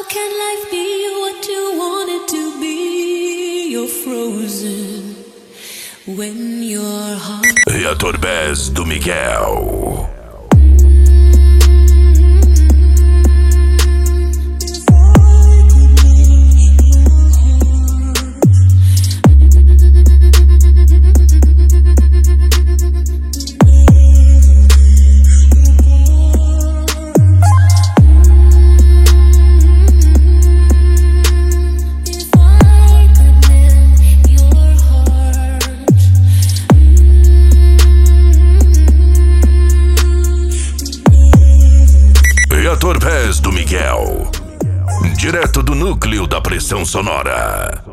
can life be what you want it to be? You're frozen when your heart... Reator Bass do Miguel. Reator Bass do Miguel, direto do núcleo da pressão sonora.